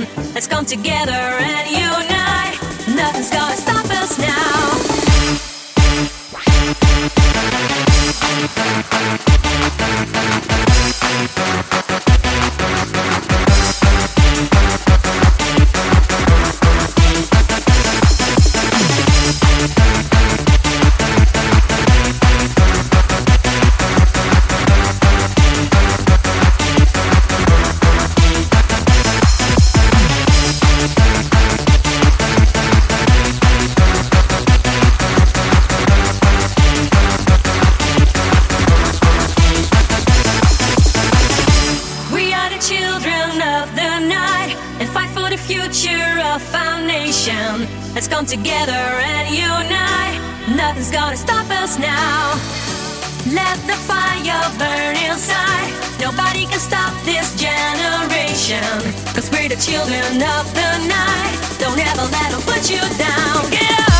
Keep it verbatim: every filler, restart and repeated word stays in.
foundation. Let's come together and unite. Nothing's gonna stop us now. Let's come together and unite. Nothing's gonna stop us now. Let the fire burn inside. Nobody can stop this generation. Cause we're the children of the night. Don't ever let them put you down. Get up!